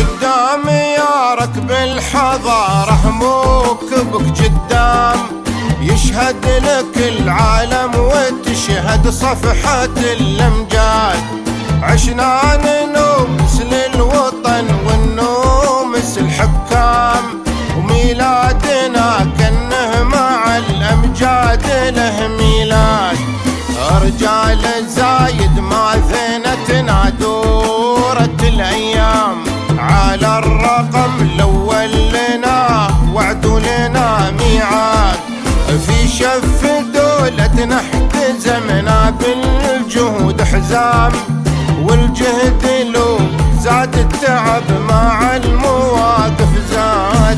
قدام يا ركب الحضارة موكبك قدام، يشهد لك العالم وتشهد صفحة الأمجاد. عشنا ننومس للوطن ونومس الحكام، وميلادنا كأنه مع الأمجاد له ميلاد. رجال زايد ما ثنتنا دورة الأيام، على الرقم الأول لنا وعد لنا ميعاد. في شف دولتنا احتزمنا بالجهود حزام، والجهد لو زاد التعب مع المواقف زاد.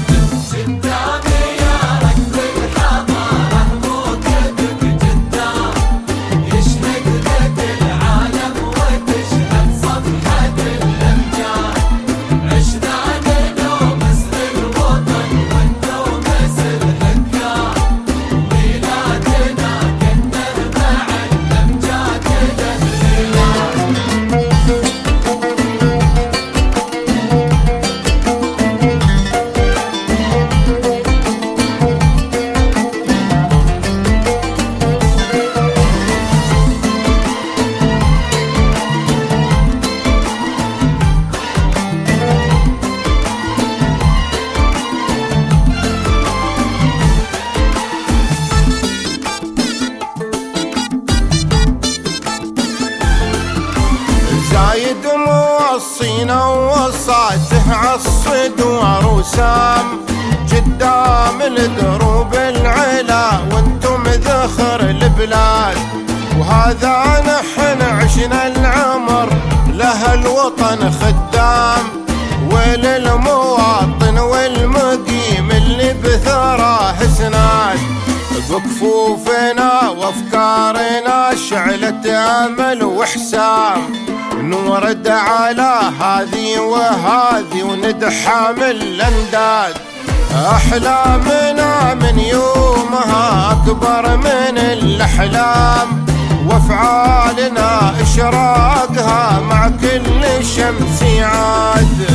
زايد موصينا ووصاته عالصدوار وسام، قدام الدروب العلا وانتم ذخر البلاد. وهذا نحن عشنا العمر له الوطن خدام، وللمواطن والمقيم اللي بثراه سناد. بكفوفنا وافكارنا شعلة امل واحسام، نورد على هذي وهذي وندحام الانداد. احلامنا من يومها اكبر من الاحلام، وافعالنا اشراقها مع كل شمس يعاد.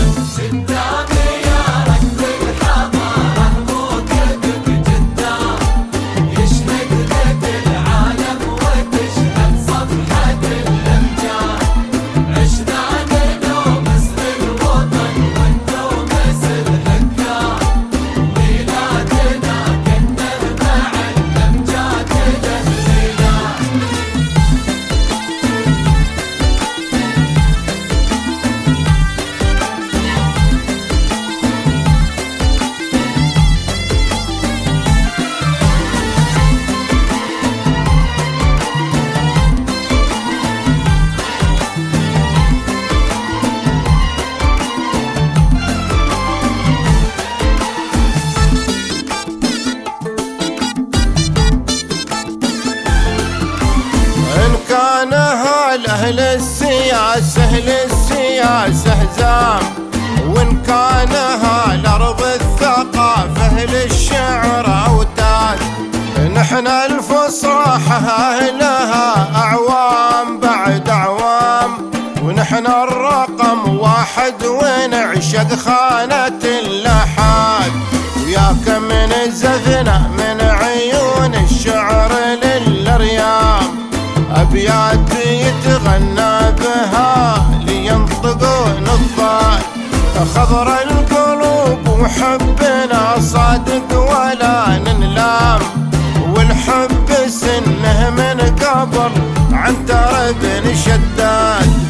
أهل السياسة للسياسة زام، وإن كانها لأرض الثقافة للشعر أوتاد. نحن الفصاحة أهلها أعوام بعد أعوام، ونحن الرقم واحد ونعشق خانة اللحاد. ويا كم نزفنا من عيون الشعر للريام، أبيات يتغنى بها لينطقون الضاد. خضر القلوب وحبنا صادق ولا ننلام، والحب سنه من قبل عن ترب شداد.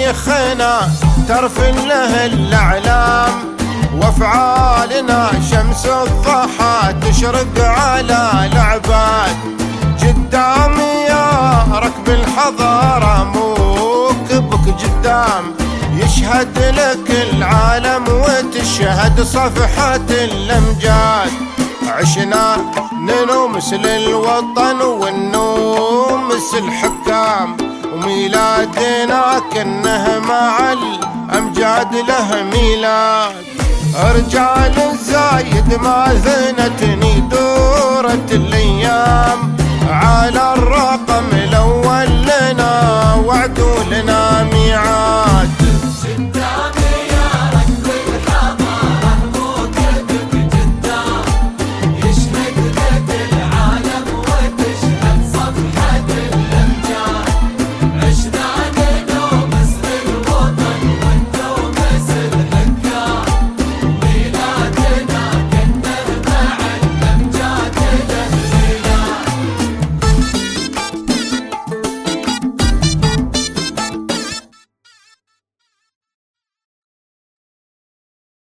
شيخنا ترفن له الأعلام، وافعالنا شمس الضحى تشرق على العباد. قدام يا ركب الحضارة موكبك قدام، يشهد لك العالم وتشهد صفحة الأمجاد. عشنا ننومس للوطن ونومس الحكام، وميلادنا كنه مع الأمجاد له ميلاد. رجال الزايد ما ذنتني دورة الأيام، على الرقم الأول لنا وعدوا لنا ميعاد.